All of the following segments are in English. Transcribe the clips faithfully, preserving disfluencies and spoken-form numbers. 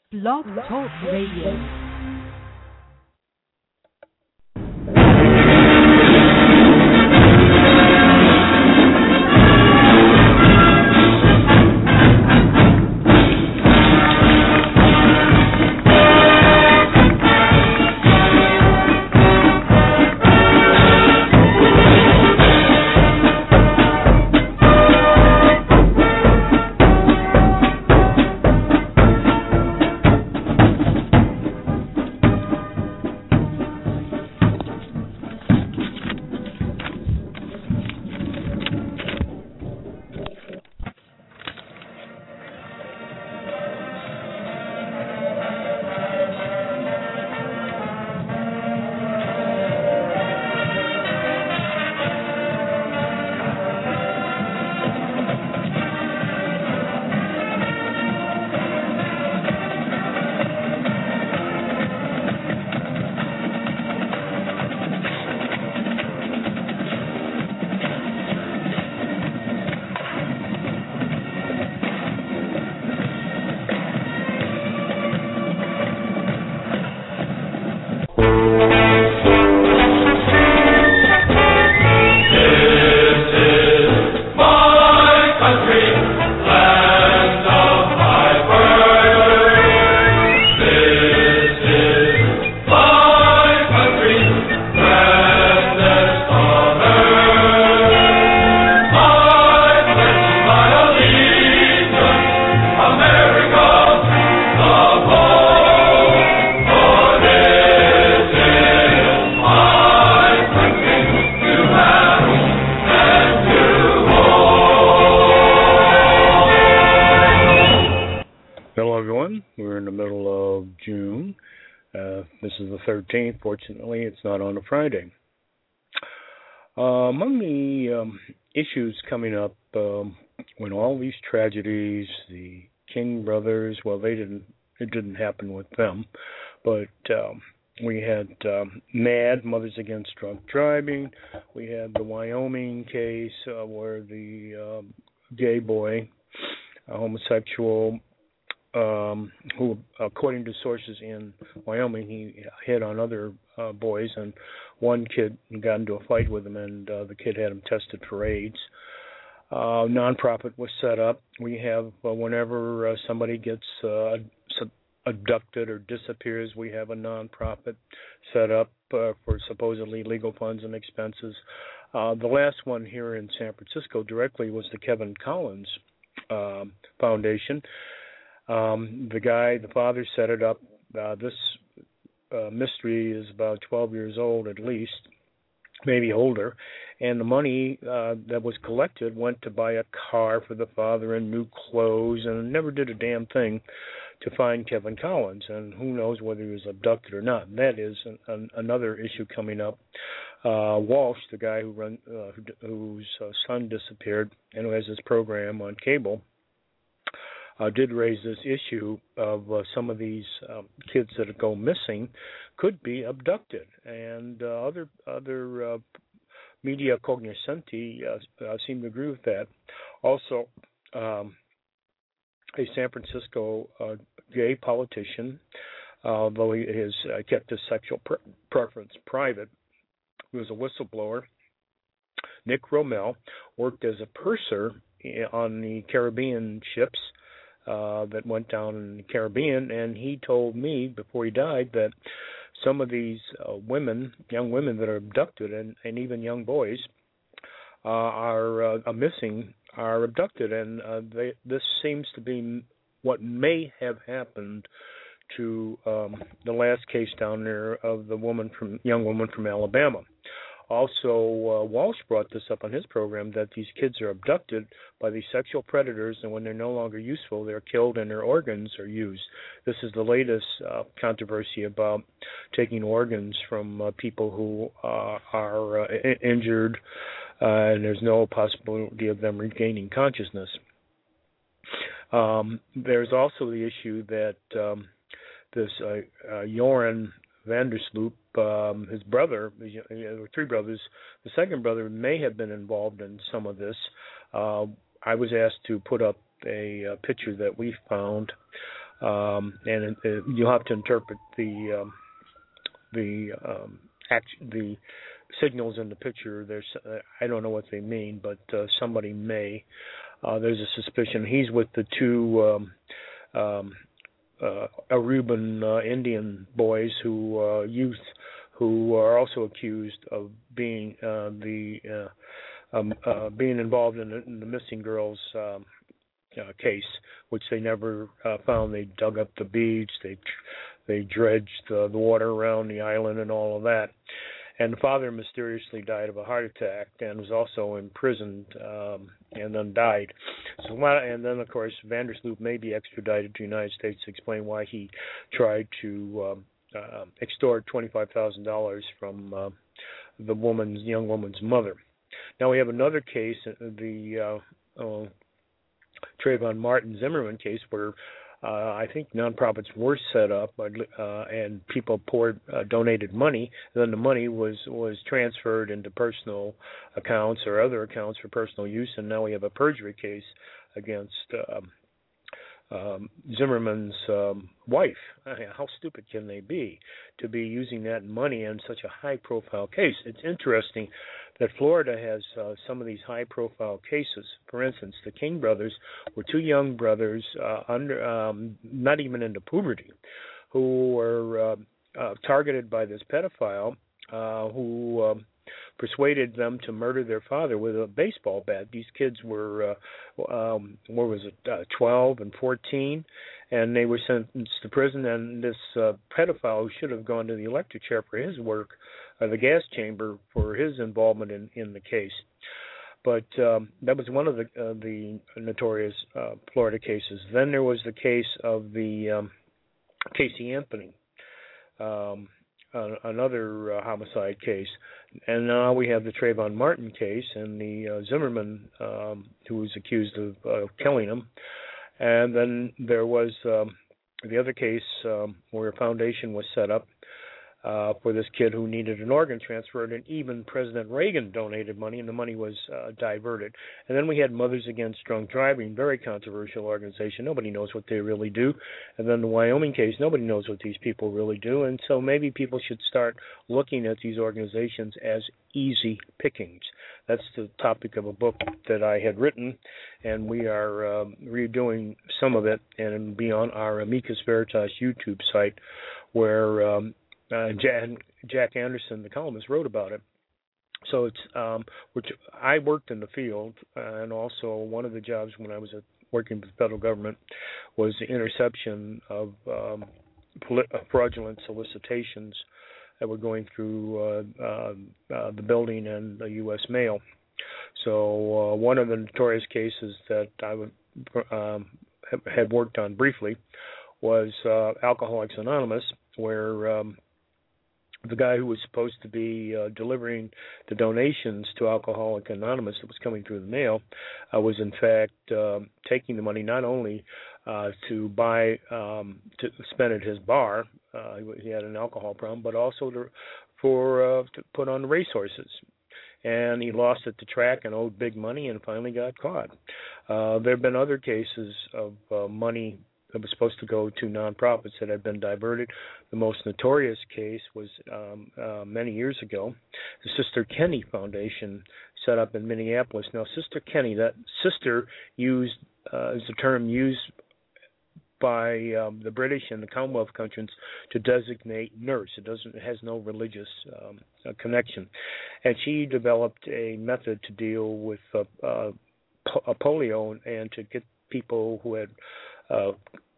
Blog Talk Radio. thirteenth. Fortunately, it's not on a Friday. Uh, among the um, issues coming up um, when all these tragedies, the King brothers, well, they didn't. It didn't happen with them, but um, we had um, MADD, Mothers Against Drunk Driving. We had the Wyoming case uh, where the uh, gay boy, a homosexual, Um, who, according to sources in Wyoming, he hit on other uh, boys, and one kid got into a fight with him, and uh, the kid had him tested for AIDS. Uh, nonprofit was set up. We have, uh, whenever uh, somebody gets uh, abducted or disappears, we have a nonprofit set up uh, for supposedly legal funds and expenses. Uh, the last one here in San Francisco directly was the Kevin Collins uh, Foundation. Um, the guy, the father set it up. Uh, this uh, mystery is about twelve years old at least, maybe older. And the money uh, that was collected went to buy a car for the father and new clothes, and never did a damn thing to find Kevin Collins. And who knows whether he was abducted or not. And that is an, an, another issue coming up. Uh, Walsh, the guy who run, uh, who, whose uh, son disappeared and who has his program on cable, Uh, did raise this issue of uh, some of these um, kids that go missing could be abducted, and uh, other other uh, media cognoscenti uh, uh, seem to agree with that. Also, um, a San Francisco uh, gay politician, uh, although he has uh, kept his sexual pre- preference private, he was a whistleblower. Nick Rommel worked as a purser on the Caribbean ships Uh, that went down in the Caribbean, and he told me before he died that some of these uh, women, young women that are abducted, and, and even young boys, uh, are uh, missing, are abducted, and uh, they, this seems to be what may have happened to um, the last case down there of the woman from young woman from Alabama. Also, uh, Walsh brought this up on his program that these kids are abducted by these sexual predators, and when they're no longer useful, they're killed and their organs are used. This is the latest uh, controversy about taking organs from uh, people who uh, are uh, I- injured, uh, and there's no possibility of them regaining consciousness. Um, there's also the issue that um, this uh, uh, Joran Vandersloot, um, his brother, there were three brothers. The second brother may have been involved in some of this. Uh, I was asked to put up a, a picture that we found um, and it, it, you'll have to interpret the um, the um, act, the signals in the picture. There's uh, I don't know what they mean, but uh, somebody may. Uh, there's a suspicion he's with the two um, um, uh, Aruban uh, Indian boys who uh, youth who are also accused of being uh, the uh, um, uh, being involved in the, in the missing girls um, uh, case, which they never uh, found. They dug up the beach, they they dredged uh, the water around the island, and all of that. And the father mysteriously died of a heart attack and was also imprisoned um, and then died. So, and then, of course, Vandersloot may be extradited to the United States to explain why he tried to um, uh, extort twenty-five thousand dollars from uh, the woman's young woman's mother. Now we have another case, the uh, uh, Trayvon Martin Zimmerman case, where Uh, I think nonprofits were set up, uh, and people poured uh, donated money. And then the money was was transferred into personal accounts or other accounts for personal use. And now we have a perjury case against um, um, Zimmerman's um, wife. I mean, how stupid can they be to be using that money in such a high-profile case? It's interesting that Florida has uh, some of these high-profile cases. For instance, the King brothers were two young brothers, uh, under um, not even into puberty, who were uh, uh, targeted by this pedophile uh, who um, persuaded them to murder their father with a baseball bat. These kids were, uh, um, what was it, uh, twelve and fourteen, and they were sentenced to prison. And this uh, pedophile, who should have gone to the electric chair for his work, or the gas chamber for his involvement in, in the case. But um, that was one of the uh, the notorious uh, Florida cases. Then there was the case of the um, Casey Anthony, um, uh, another uh, homicide case. And now we have the Trayvon Martin case and the uh, Zimmerman, um, who was accused of uh, killing him. And then there was um, the other case um, where a foundation was set up Uh, for this kid who needed an organ transferred, and even President Reagan donated money, and the money was uh, diverted. And then we had Mothers Against Drunk Driving, very controversial organization. Nobody knows what they really do. And then the Wyoming case, nobody knows what these people really do. And so maybe people should start looking at these organizations as easy pickings. That's the topic of a book that I had written, and we are um, redoing some of it, and it'll be on our Amicus Veritas YouTube site, where um, Uh, Jack, Jack Anderson, the columnist, wrote about it. So it's um, which I worked in the field, uh, and also one of the jobs when I was at, working with the federal government was the interception of um, fraudulent solicitations that were going through uh, uh, uh, the building and the U S mail. So uh, one of the notorious cases that I would, um, had worked on briefly was uh, Alcoholics Anonymous, where um, the guy who was supposed to be uh, delivering the donations to Alcoholics Anonymous that was coming through the mail uh, was in fact uh, taking the money not only uh, to buy, um, to spend at his bar, uh, he had an alcohol problem, but also to, for uh, to put on the racehorses. And he lost at the track and owed big money and finally got caught. Uh, there have been other cases of uh, money that was supposed to go to nonprofits that had been diverted. The most notorious case was um, uh, many years ago, the Sister Kenny Foundation, set up in Minneapolis. Now, Sister Kenny, that sister used uh, is a term used by um, the British and the Commonwealth countries to designate nurse. It doesn't, it has no religious um, uh, connection, and she developed a method to deal with uh, uh, po- polio and to get people who had Uh,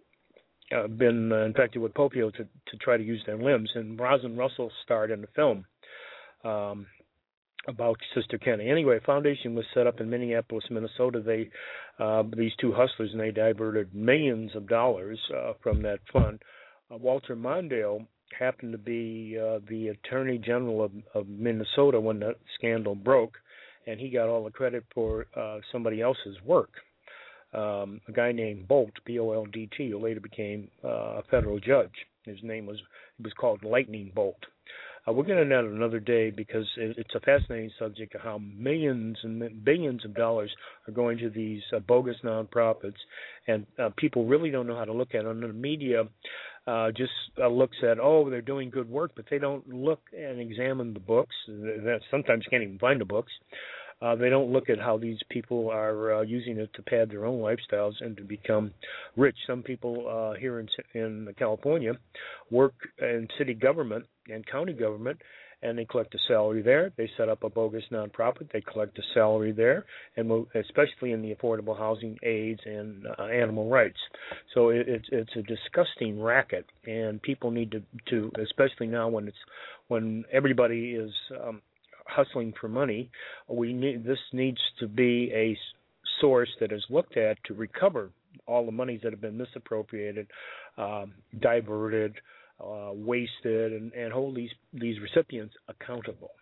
uh, been uh, infected with polio to, to try to use their limbs. And Rosalind Russell starred in the film um, about Sister Kenny. Anyway, a foundation was set up in Minneapolis, Minnesota. They, uh, these two hustlers, and they diverted millions of dollars uh, from that fund. Uh, Walter Mondale happened to be uh, the Attorney General of, of Minnesota when the scandal broke, and he got all the credit for uh, somebody else's work. Um, a guy named Bolt, B O L D T, who later became uh, a federal judge. His name was, it was called Lightning Bolt. Uh, we're going to have another day because it, it's a fascinating subject of how millions and billions of dollars are going to these uh, bogus nonprofits, and uh, people really don't know how to look at it. And the media uh, just uh, looks at, oh, they're doing good work, but they don't look and examine the books. That sometimes can't even find the books. Uh, they don't look at how these people are uh, using it to pad their own lifestyles and to become rich. Some people uh, here in in California work in city government and county government, and they collect a salary there. They set up a bogus nonprofit. They collect a salary there, and especially in the affordable housing, AIDS, and uh, animal rights. So it, it's it's a disgusting racket, and people need to, to especially now when it's when everybody is um, hustling for money, we need this needs to be a source that is looked at to recover all the monies that have been misappropriated, um, diverted, uh, wasted, and, and hold these these recipients accountable.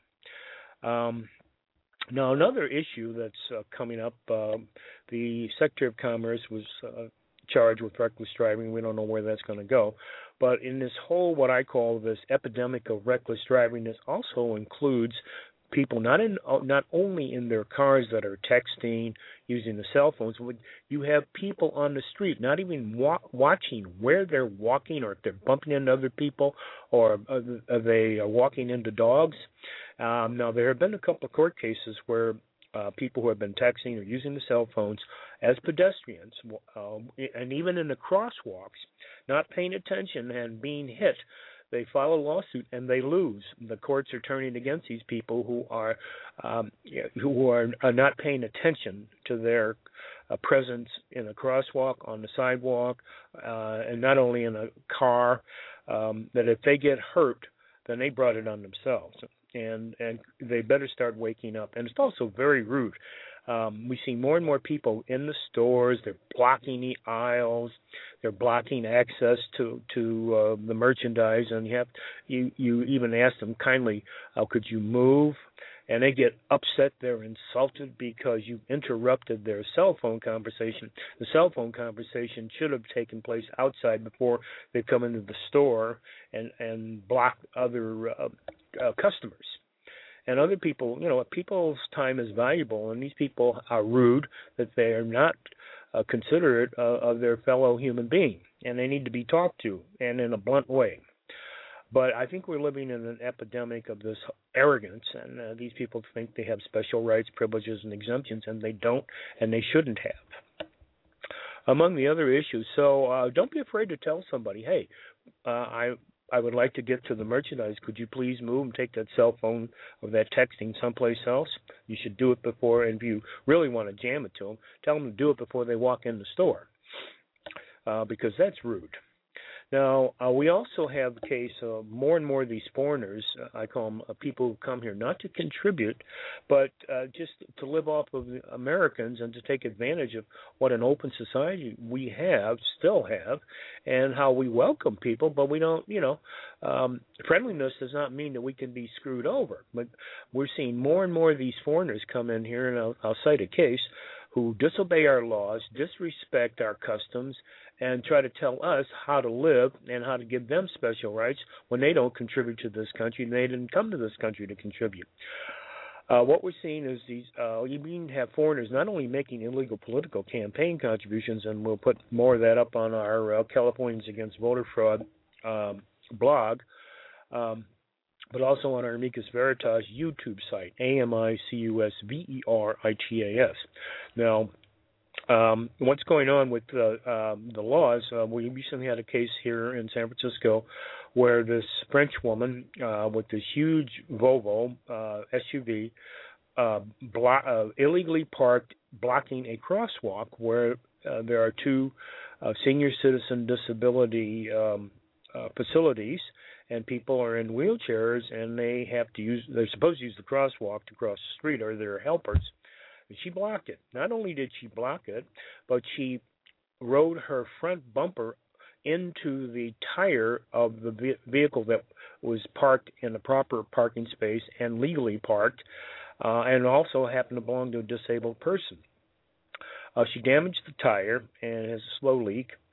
Um, now, another issue that's uh, coming up, uh, the Secretary of Commerce was uh, charged with reckless driving. We don't know where that's going to go. But in this whole, what I call this epidemic of reckless driving, this also includes people not in not only in their cars that are texting, using the cell phones, but you have people on the street not even wa- watching where they're walking, or if they're bumping into other people, or are they walking into dogs. Um, now, there have been a couple of court cases where uh, people who have been texting or using the cell phones as pedestrians, uh, and even in the crosswalks, not paying attention and being hit, they file a lawsuit and they lose. The courts are turning against these people who are um, who are, are not paying attention to their uh, presence in a crosswalk, on the sidewalk, uh, and not only in a car. Um, that if they get hurt, then they brought it on themselves, and and they better start waking up. And it's also very rude. Um, we see more and more people in the stores. They're blocking the aisles. They're blocking access to to uh, the merchandise. And you have you you even ask them kindly, uh, could you move? And they get upset. They're insulted because you interrupted their cell phone conversation. The cell phone conversation should have taken place outside before they come into the store and and block other uh, uh, customers. And other people, you know, people's time is valuable, and these people are rude, that they are not uh, considerate uh, of their fellow human being, and they need to be talked to, and in a blunt way. But I think we're living in an epidemic of this arrogance, and uh, these people think they have special rights, privileges, and exemptions, and they don't, and they shouldn't have. Among the other issues, so uh, don't be afraid to tell somebody, hey, uh, I I would like to get to the merchandise. Could you please move and take that cell phone or that texting someplace else? You should do it before, and if you really want to jam it to them, tell them to do it before they walk in the store, uh, because that's rude. Now, uh, we also have the case of more and more of these foreigners, uh, I call them uh, people who come here not to contribute, but uh, just to live off of the Americans and to take advantage of what an open society we have, still have, and how we welcome people, but we don't, you know, um, friendliness does not mean that we can be screwed over. But we're seeing more and more of these foreigners come in here, and I'll, I'll cite a case, who disobey our laws, disrespect our customs, and try to tell us how to live and how to give them special rights when they don't contribute to this country, and they didn't come to this country to contribute. Uh, what we're seeing is these, uh, you even have foreigners not only making illegal political campaign contributions, and we'll put more of that up on our uh, Californians Against Voter Fraud um, blog, um, but also on our Amicus Veritas YouTube site, A M I C U S V E R I T A S. Now, um, what's going on with uh, um, the laws, uh, we recently had a case here in San Francisco where this French woman uh, with this huge Volvo uh, S U V uh, blo- uh, illegally parked, blocking a crosswalk where uh, there are two uh, senior citizen disability um, uh, facilities, and people are in wheelchairs, and they have to use, they're supposed to use the crosswalk to cross the street, or they're helpers. And she blocked it. Not only did she block it, but she rode her front bumper into the tire of the vehicle that was parked in the proper parking space and legally parked, uh, and also happened to belong to a disabled person. Uh, she damaged the tire and has a slow leak.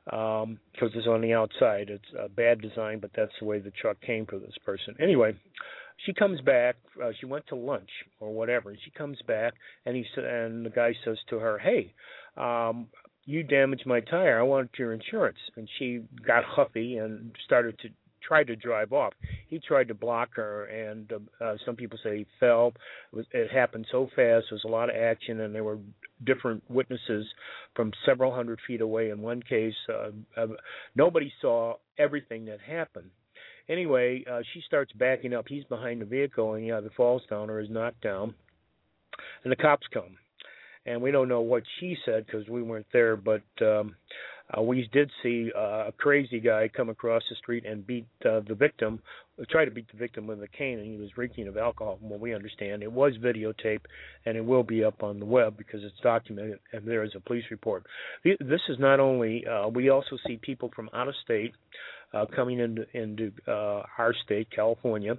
because um, it's on the outside. It's a bad design, but that's the way the truck came for this person. Anyway, she comes back. Uh, she went to lunch or whatever. She comes back, and he and the guy says to her, "Hey, um, you damaged my tire. I want your insurance." And she got huffy and started to try to drive off. He tried to block her, and uh, uh, some people say he fell. It, was, it happened so fast. There was a lot of action, and there were different witnesses from several hundred feet away. In one case, uh, uh, nobody saw everything that happened. Anyway, uh, she starts backing up. He's behind the vehicle, and he either falls down or is knocked down. And the cops come. And we don't know what she said because we weren't there, but um, uh, we did see uh, a crazy guy come across the street and beat uh, the victim, try to beat the victim with a cane, and he was reeking of alcohol, from what we understand. It was videotaped, and it will be up on the web because it's documented, and there is a police report. This is not only, uh, we also see people from out of state uh, coming into, into uh, our state, California,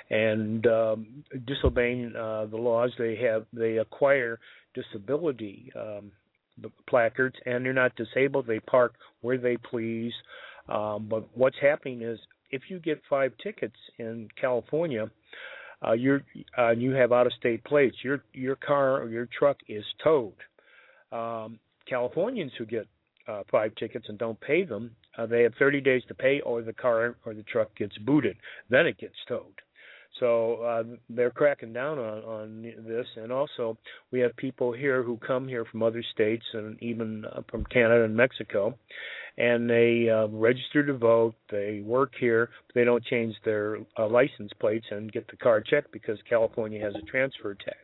and um, disobeying uh, the laws. They have, they acquire disability um, placards, and they're not disabled. They park where they please. Um, but what's happening is, if you get five tickets in California, uh, you're uh, you have out-of-state plates, your your car or your truck is towed. Um, Californians who get uh, five tickets and don't pay them, uh, they have thirty days to pay, or the car or the truck gets booted. Then it gets towed. So uh, they're cracking down on, on this, and also we have people here who come here from other states and even uh, from Canada and Mexico, and they uh, register to vote. They work here, but they don't change their uh, license plates and get the car checked because California has a transfer tax.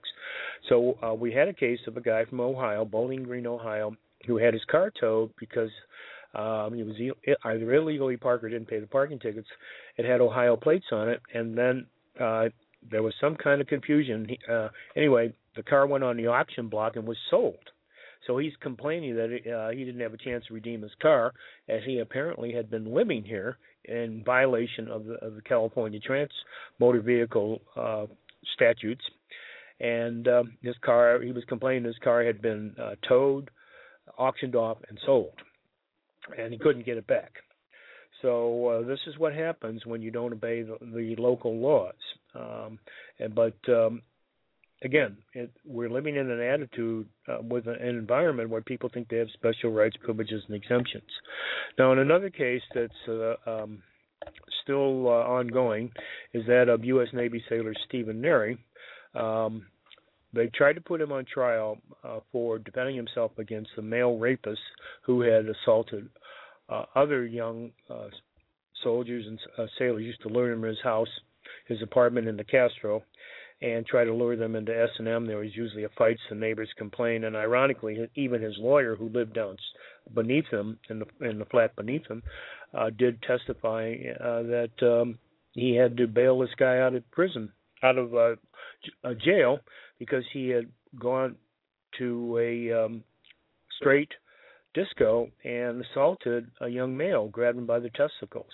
So uh, we had a case of a guy from Ohio, Bowling Green, Ohio, who had his car towed because um, he was either illegally parked or didn't pay the parking tickets. It had Ohio plates on it, and then Uh, there was some kind of confusion. He, uh, anyway, the car went on the auction block and was sold. So he's complaining that uh, he didn't have a chance to redeem his car, as he apparently had been living here in violation of the, of the California Trans Motor Vehicle uh, statutes. And um, his car, he was complaining his car had been uh, towed, auctioned off, and sold, and he couldn't get it back. So uh, this is what happens when you don't obey the, the local laws. Um, and, but um, again, it, we're living in an attitude uh, with an environment where people think they have special rights, privileges, and exemptions. Now, in another case that's uh, um, still uh, ongoing is that of U S Navy sailor Stephen Neary. Um, they tried to put him on trial uh, for defending himself against the male rapist who had assaulted Uh, other young uh, soldiers and uh, sailors. Used to lure them in his house, his apartment in the Castro, and try to lure them into S and M. There was usually a fight, the neighbors complained, and ironically, even his lawyer, who lived down beneath him, in the in the flat beneath him, uh, did testify uh, that um, he had to bail this guy out of prison, out of uh, j- jail, because he had gone to a um, straight disco and assaulted a young male, grabbed him by the testicles.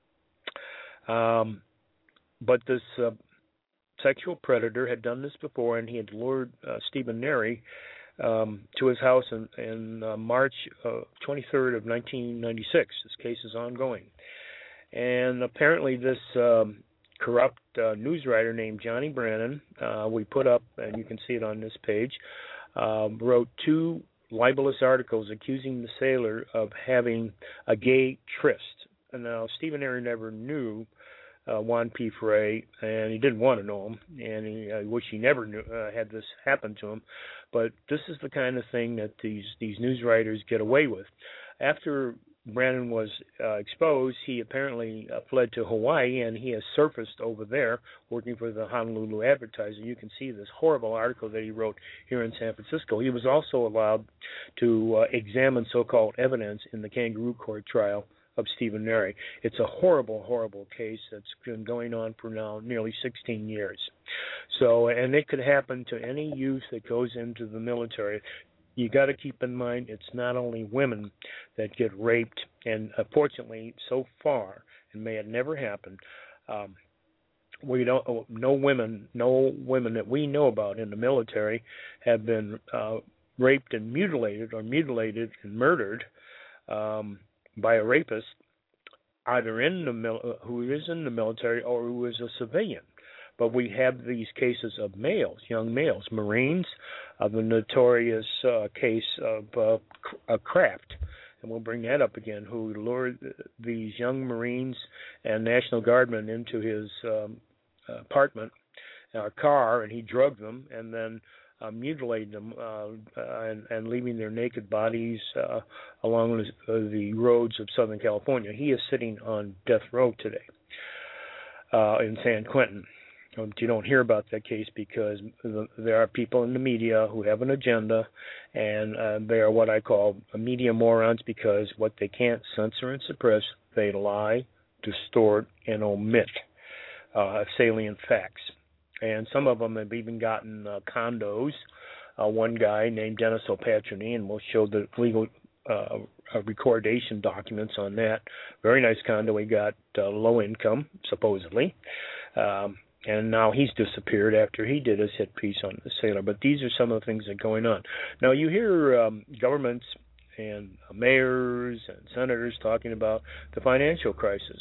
Um, but this uh, sexual predator had done this before, and he had lured uh, Stephen Neary um, to his house in, in uh, March uh, twenty-third of nineteen ninety-six. This case is ongoing. And apparently this um, corrupt uh, news writer named Johnny Brannon, uh, we put up, and you can see it on this page, uh, wrote two libelous articles accusing the sailor of having a gay tryst. And now, Stephen Neary never knew uh, Juan P. Frey, and he didn't want to know him, and he, I wish he never knew, uh, had this happen to him. But this is the kind of thing that these, these news writers get away with. After Brannon was uh, exposed, he apparently uh, fled to Hawaii, and he has surfaced over there working for the Honolulu Advertiser. You can see this horrible article that he wrote here in San Francisco. He was also allowed to uh, examine so-called evidence in the kangaroo court trial of Stephen Neary. It's a horrible, horrible case that's been going on for now nearly sixteen years. So, and it could happen to any youth that goes into the military. You got to keep in mind it's not only women that get raped, and unfortunately, so far, and may it never happen, um, we don't. No women, no women that we know about in the military have been uh, raped and mutilated, or mutilated and murdered. Um, by a rapist, either in the mil- who is in the military or who is a civilian. But we have these cases of males, young males, Marines, of the notorious uh, case of uh, Kraft, and we'll bring that up again, who lured these young Marines and National Guardmen into his um, apartment, uh, car, and he drugged them and then uh, mutilated them uh, uh, and, and leaving their naked bodies uh, along the, uh, the roads of Southern California. He is sitting on death row today uh, in San Quentin. You don't hear about that case because there are people in the media who have an agenda, and uh, they are what I call media morons because what they can't censor and suppress, they lie, distort, and omit uh, salient facts. And some of them have even gotten uh, condos. Uh, one guy named Dennis O'Patroni, and we'll show the legal uh, recordation documents on that. Very nice condo. He got uh, low income, supposedly. Um, And now he's disappeared after he did his hit piece on the sailor. But these are some of the things that are going on. Now, you hear um, governments and mayors and senators talking about the financial crisis.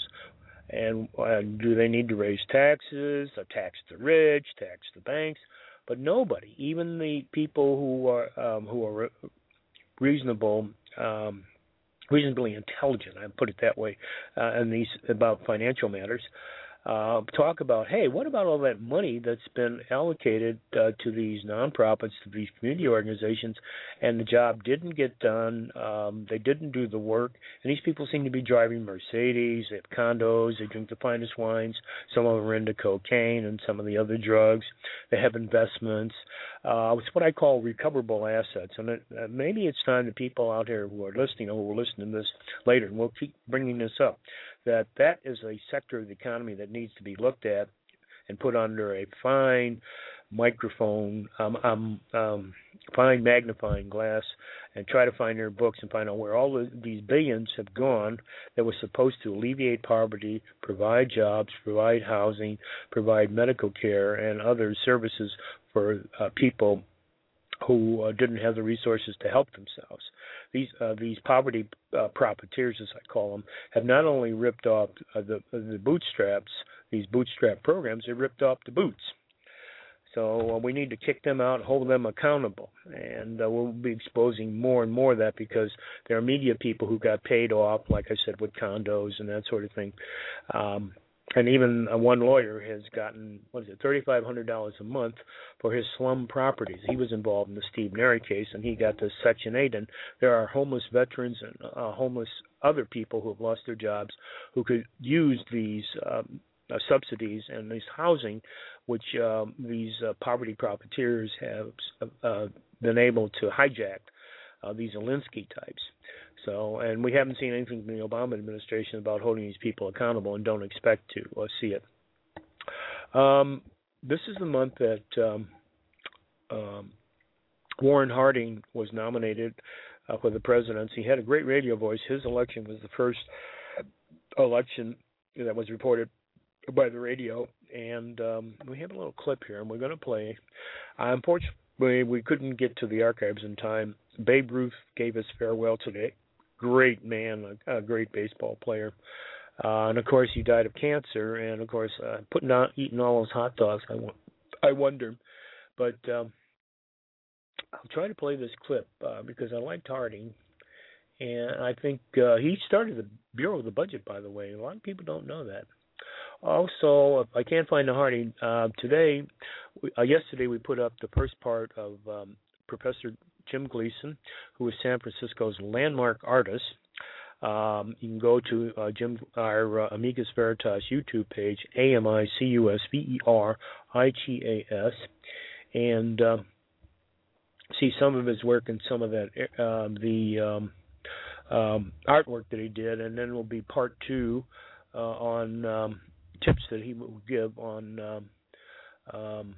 And uh, do they need to raise taxes, or tax the rich, tax the banks? But nobody, even the people who are um, who are reasonable, um, reasonably intelligent, I put it that way, uh, in these about financial matters, Uh, talk about, hey, what about all that money that's been allocated uh, to these nonprofits, to these community organizations, and the job didn't get done, um, they didn't do the work, and these people seem to be driving Mercedes, they have condos, they drink the finest wines, some of them are into cocaine and some of the other drugs, they have investments. Uh, it's what I call recoverable assets, and it, uh, maybe it's time that people out here who are listening or who will listen to this later, and we'll keep bringing this up, that that is a sector of the economy that needs to be looked at and put under a fine microphone, um, um, um, fine magnifying glass, and try to find their books and find out where all of these billions have gone that was supposed to alleviate poverty, provide jobs, provide housing, provide medical care and other services for uh, people who uh, didn't have the resources to help themselves. These uh, these poverty uh, profiteers, as I call them, have not only ripped off uh, the the bootstraps, these bootstrap programs, they ripped off the boots. So uh, we need to kick them out, hold them accountable, and uh, we'll be exposing more and more of that because there are media people who got paid off, like I said, with condos and that sort of thing. Um, And even uh, one lawyer has gotten, what is it, thirty-five hundred dollars a month for his slum properties. He was involved in the Steve Neri case, and he got this Section eight. And there are homeless veterans and uh, homeless other people who have lost their jobs who could use these um, uh, subsidies and this housing, which um, these uh, poverty profiteers have uh, been able to hijack, uh, these Alinsky types. So, and we haven't seen anything from the Obama administration about holding these people accountable, and don't expect to uh, see it. Um, this is the month that um, um, Warren Harding was nominated uh, for the presidency. He had a great radio voice. His election was the first election that was reported by the radio, and um, we have a little clip here, and we're going to play. Uh, unfortunately, we couldn't get to the archives in time. Babe Ruth gave us farewell today. Great man, a, a great baseball player. Uh, and, of course, he died of cancer. And, of course, uh, putting out, eating all those hot dogs, I, I wonder. But um, I'll try to play this clip uh, because I liked Harding. And I think uh, he started the Bureau of the Budget, by the way. A lot of people don't know that. Also, if I can't find the Harding, uh, today, uh, yesterday we put up the first part of um, Professor Jim Gleason, who is San Francisco's landmark artist. Um, you can go to uh, Jim, our uh, Amicus Veritas YouTube page, A M I C U S V E R I T A S, and uh, see some of his work and some of that uh, the um, um, artwork that he did, and then will be part two uh, on um, tips that he will give on um, um,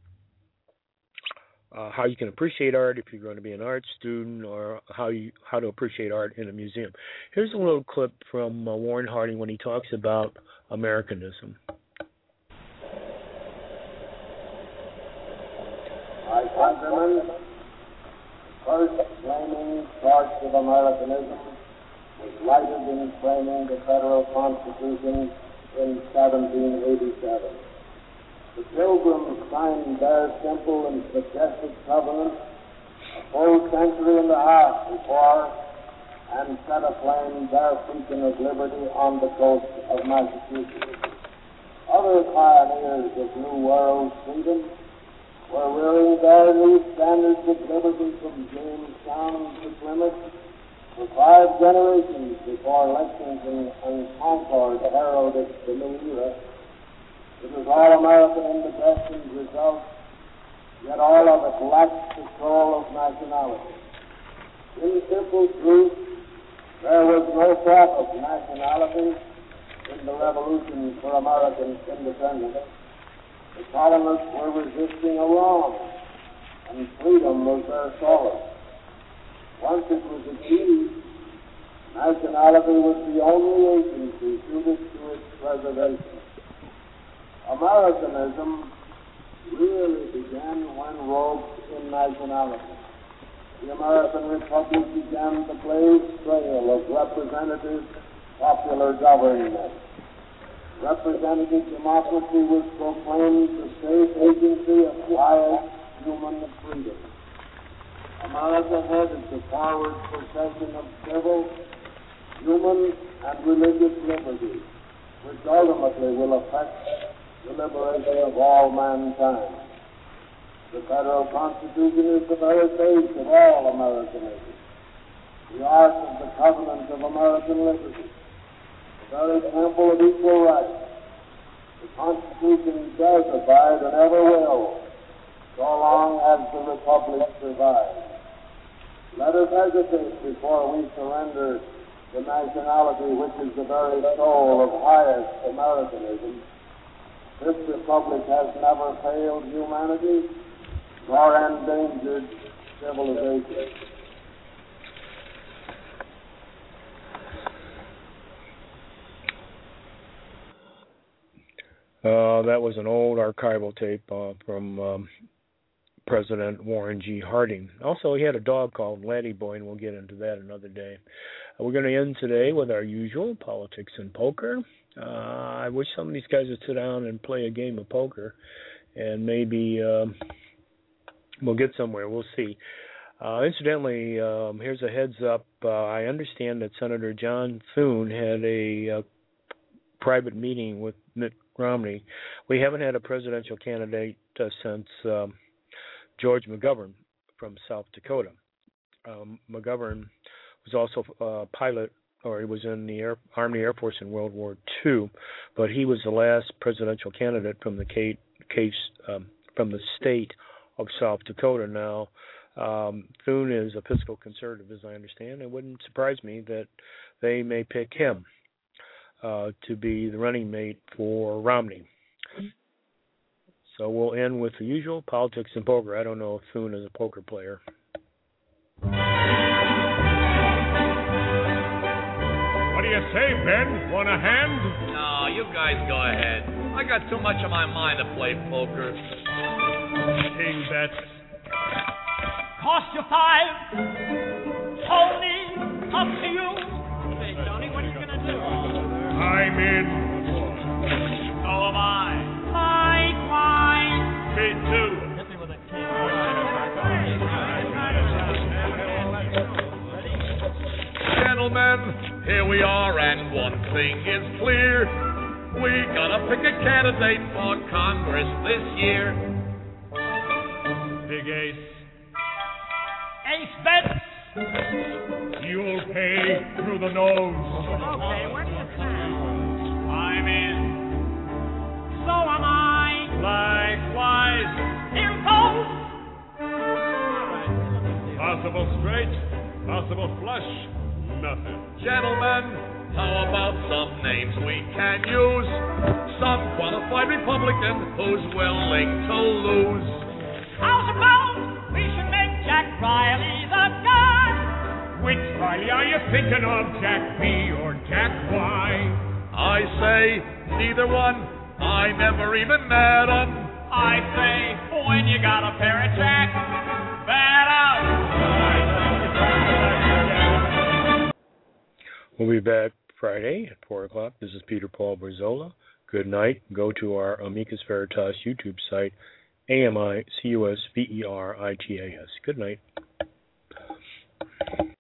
Uh, how you can appreciate art if you're going to be an art student, or how you how to appreciate art in a museum. Here's a little clip from uh, Warren Harding when he talks about Americanism. My countrymen, first flaming torch of Americanism was lighted in framing the federal Constitution in seventeen eighty-seven. The Pilgrims signed their simple and majestic covenant a full century and a half before and set aflame their beacon of liberty on the coast of Massachusetts. Other pioneers of New World freedom were rearing their new standards of liberty from Jamestown to Plymouth for five generations before Lexington and Concord heralded the new era. It was all American in the destined result, yet all of it lacked the soul of nationality. In simple truth, there was no thought of nationality in the revolution for American independence. The colonists were resisting a wrong, and freedom was their solace. Once it was achieved, nationality was the only agency suited to its preservation. Americanism really began when robed in nationality. The American Republic began the blaze trail of representative popular government. Representative democracy was proclaimed the safe agency of highest human freedom. America headed the forward procession of civil, human, and religious liberty, which ultimately will affect the liberation of all mankind. The federal Constitution is the very base of all Americanism, the ark of the covenant of American liberty, the very temple of equal rights. The Constitution does abide and ever will, so long as the Republic survives. Let us hesitate before we surrender the nationality which is the very soul of highest Americanism. This Republic has never failed humanity, nor endangered civilization. Uh, that was an old archival tape uh, from um, President Warren G. Harding. Also, he had a dog called Laddie Boy, and we'll get into that another day. Uh, we're going to end today with our usual politics and poker. Uh, I wish some of these guys would sit down and play a game of poker, and maybe um, we'll get somewhere. We'll see. Uh, incidentally, um, here's a heads up. Uh, I understand that Senator John Thune had a uh, private meeting with Mitt Romney. We haven't had a presidential candidate uh, since um, George McGovern from South Dakota. Um, McGovern was also a pilot, or he was in the Air, Army Air Force in World War Two, but he was the last presidential candidate from the case, case um, from the state of South Dakota. Now, um, Thune is a fiscal conservative, as I understand. It wouldn't surprise me that they may pick him uh, to be the running mate for Romney. So we'll end with the usual politics and poker. I don't know if Thune is a poker player. What do you say, Ben? Want a hand? No, you guys go ahead. I got too much on my mind to play poker. King bets. Cost you five. Tony, up to you. Hey, Tony, what are you going to do? I'm in. So am I. Likewise. Me too. Hit me with a king. Gentlemen, here we are, and one thing is clear. We gotta pick a candidate for Congress this year. Big Ace. Ace bets. You'll pay through the nose. Okay, where do you stand? I'm in. So am I. Likewise. Here goes. Possible straight, possible flush, nothing. Gentlemen, how about some names we can use? Some qualified Republican who's willing to lose. How's about we should make Jack Riley the guy? Which Riley are you thinking of, Jack B or Jack Y? I say neither one. I never even met him. I say when you got a pair of Jacks, bet out. We'll be back Friday at four o'clock. This is Peter Paul Brazola. Good night. Go to our Amicus Veritas YouTube site, A M I C U S V E R I T A S. Good night.